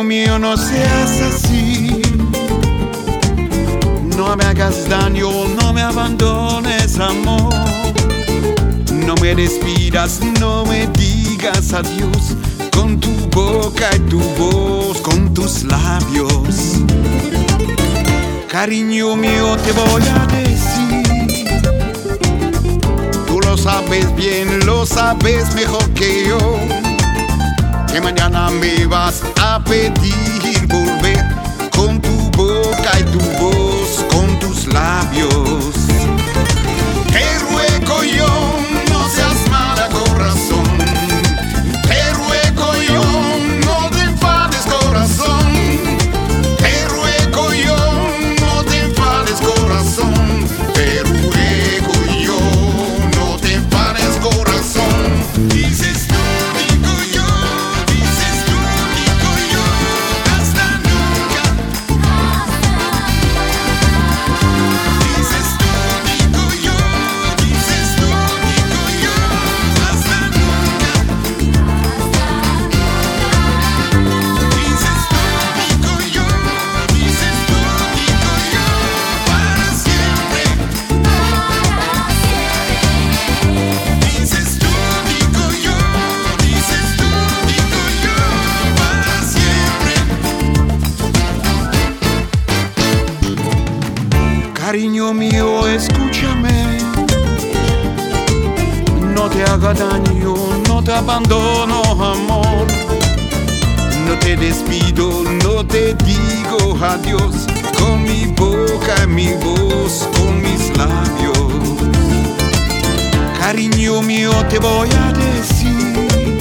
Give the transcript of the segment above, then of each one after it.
mío, no seas así. No me hagas daño, no me abandones, amor. No me despidas, no me digas adiós. Con tu boca y tu voz, con tus labios. Cariño mío, te voy a decir. Tú lo sabes bien, lo sabes mejor que yo, que mañana me vas a pedir volver. Con tu boca y tu voz, con tus labios. Te ruego yo, no seas mala corazón. Te ruego yo, no te enfades corazón. Te ruego yo, no te enfades corazón. Te ruego yo, no te enfades corazón. Dices tú, digo yo, dices tú, digo yo, hasta nunca. Dices tú, digo yo, dices tú, digo yo, hasta nunca. Dices tú, digo yo, dices tú, digo yo, para siempre. Dices tú, digo yo, dices tú, digo yo, para siempre. Cariño mío, escúchame. No te haga daño, no te abandono, amor. No te despido, no te digo adiós. Con mi boca y mi voz, con mis labios. Cariño mío, te voy a decir.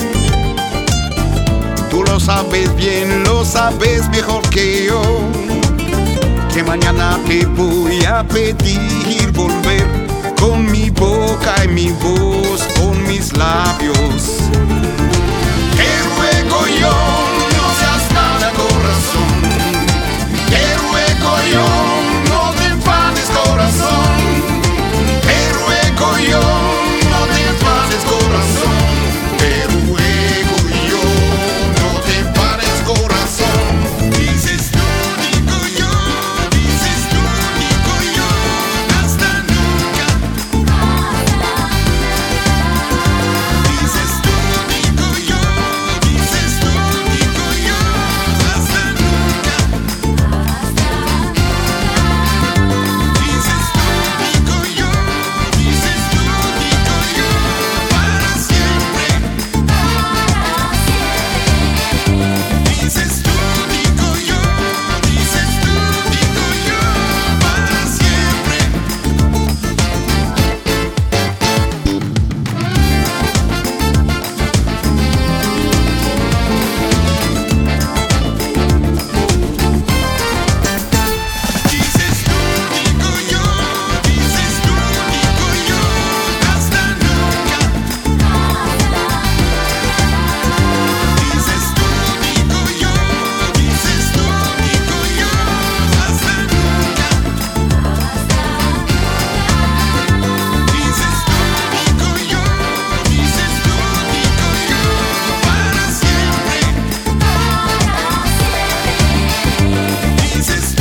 Tú lo sabes bien, lo sabes mejor que yo, que mañana te voy a pedir volver. Con mi boca y mi voz, con mis labios. Te ruego yo, no seas mala corazón. Te ruego yo, no te enfades corazón. Te ruego yo, no te enfades corazón. Te ruego yo, no te enfades corazón. Dices tú, digo yo, dices tú, digo yo, hasta nunca. Dices tú, digo yo, dices tú, digo yo, hasta nunca. Dices tú, digo yo, dices tú, digo yo, para siempre. Dices tú, digo yo, dices tú, digo yo, para siempre. Dices tú, digo yo, dices tú, digo yo, hasta nunca. Dices tú, digo yo, dices tú, digo yo, hasta nunca. Dices tú, digo yo, dices tú, digo yo, para siempre. Dices